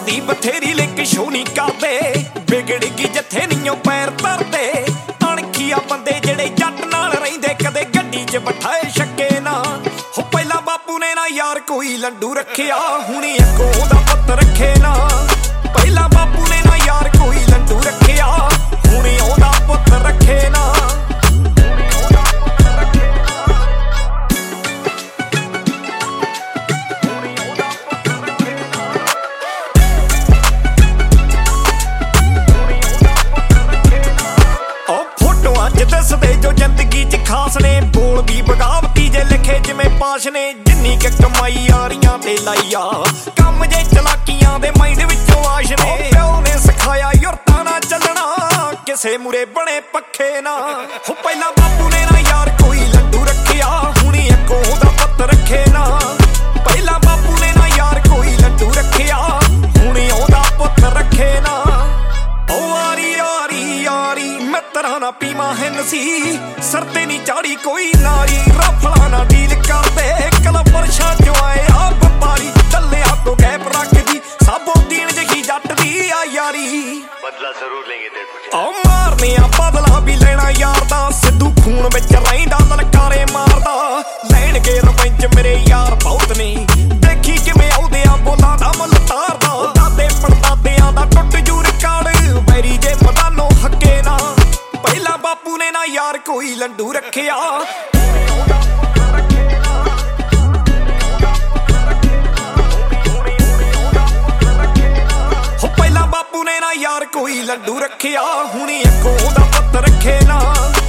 ਦੀ ਬਥੇਰੀ link show ਨਹੀਂ ਕਰਦੇ, ਵਿਗੜ ਗਈ ਜਿੱਥੇ ਨੀਓ ਪੈਰ ਧਰਦੇ। ਅਣਖੀਆ ਬੰਦੇ ਜਿਹੜੇ ਜੱਟ ਨਾਲ ਰਹਿੰਦੇ, ਕਦੇ ਗੱਡੀ 'ਚ ਬਿਠਾਏ ਛੱਕੇ ਨਾ। ਹੋ ਪਹਿਲਾਂ ਬਾਪੂ ਨੇ ਨਾ ਯਾਰ ਕੋਈ ਲੰਡੂ ਰੱਖਿਆ, ਹੁਣੀ ਅੱਗੋਂ ਉਹਦਾ ਪੁੱਤ ਰੱਖੇ ਨਾ। ਪਹਿਲਾਂ ਬਾਪੂ ਨੇ ਨਾ ਯਾਰ ਕੋਈ ਲੰਡੂ ਰੱਖਿਆ, ਹੁਣੀ ਉਹਦਾ ਪੁੱਤ ਰੱਖੇ ਨਾ। ਦੱਸਦੇ ਜੋ ਜ਼ਿੰਦਗੀ 'ਚ ਖਾਸ ਨੇ, ਬੋਲ ਵੀ ਬਗਾਵਤੀ ਜੇ ਲਿਖੇ ਜਿਵੇਂ ਪਾਸ਼ ਨੇ। ਜਿੰਨੀ ਕਿ ਕਮਾਈ ਯਾਰੀਆਂ ਤੇ ਲਾਈਆ, ਕੰਮ ਜੇ ਚਲਾਕੀਆਂ ਦੇ ਮਾਈਂਡ ਵਿੱਚੋਂ ਆਸ਼ ਨੇ। ਪਿਓ ਨੇ ਸਿਖਾਇਆ ਯੁਰਤਾਂ ਨਾਲ ਚੱਲਣਾ, ਕਿਸੇ ਮੂਰੇ ਬਣੇ ਪੱਖੇ ਨਾ। ਹੋ ਪਹਿਲਾਂ ਬਾਪੂ ਨੇ ਨਾ ਯਾਰ ਕੋਈ ਲੰਡੂ ਰੱਖਿਆ, ਹੁਣੀ ਅੱਗੋਂ ਉਹਦਾ ਪੁੱਤ ਰੱਖੇ ਨਾ। ਪਹਿਲਾਂ ਬਾਪੂ ਨੇ ਨਾ ਯਾਰ ਕੋਈ ਲੰਡੂ ਰੱਖਿਆ, ਹੁਣੀ ਉਹਦਾ ਪੁੱਤ ਰੱਖੇ ਨਾ। ਮਿੱਤਰਾਂ ਨਾ ਪੀਵਾਂ ਹੈਨਸੀ, ਸਿਰ ਤੇ ਨੀ ਚਾੜੀ ਕੋਈ ਨਾਰੀ। ਰਫਲਾਂ ਨਾ ਡੀਲ ਕਰਦੇ, ਕਲੱਬ ਵਰਸ਼ਾਂ ਚੋਂ ਆਏ ਆ ਵਪਾਰੀ। ਚੱਲਿਆ ਤੋਂ ਗੈਪ ਰੱਖਦੀ, ਸਾਬੋ ਦੀਨ ਜਿਹੀ ਜੱਟ ਦੀ ਆ ਯਾਰੀ। ਬਦਲਾ ਜ਼ਰੂਰ ਲੈਂਗੇ ਤੇਰੇ ਤੋਂ, ਮਾਰਨੇ ਆ ਬਦਲਾ ਵੀ ਲੈਣਾ ਯਾਰ ਦਾ। ਸਿੱਧੂ ਖੂਨ ਵਿੱਚ ਰਹਿੰਦਾ ਲਲਕਾਰੇ ਮਾਰਦਾ, ਲੈਣਗੇ ਰਵੰਜ ਮੇਰੇ ਯਾਰ ਬਹੁਤ ਨੇ। ਦੇਖੀ ਕਿਵੇਂ ਆਉਂਦੇ ਆ ਬੋਲਾਂ ਦਾ ਮੁੱਲ ਤਾਰਦਾ। ਦਾਦੇ ਪੜਦਾਦਿਆਂ ਦਾ ਟੁੱਟ ਜੂ ਰਿਕਾਰਡ, ਵੈਰੀ ਜੇ ਮਦਾਨੋਂ ਹੱਕੇ ਨਾ। ਪਹਿਲਾਂ ਬਾਪੂ ਨੇ ਨਾ ਯਾਰ ਕੋਈ ਲੰਡੂ ਰੱਖਿਆ, ਹੋ ਪਹਿਲਾਂ ਬਾਪੂ ਨੇ ਨਾ ਯਾਰ ਕੋਈ ਲੰਡੂ ਰੱਖਿਆ, ਹੁਣੀ ਅੱਗੋਂ ਉਹਦਾ ਪੁੱਤ ਰੱਖੇ ਨਾ।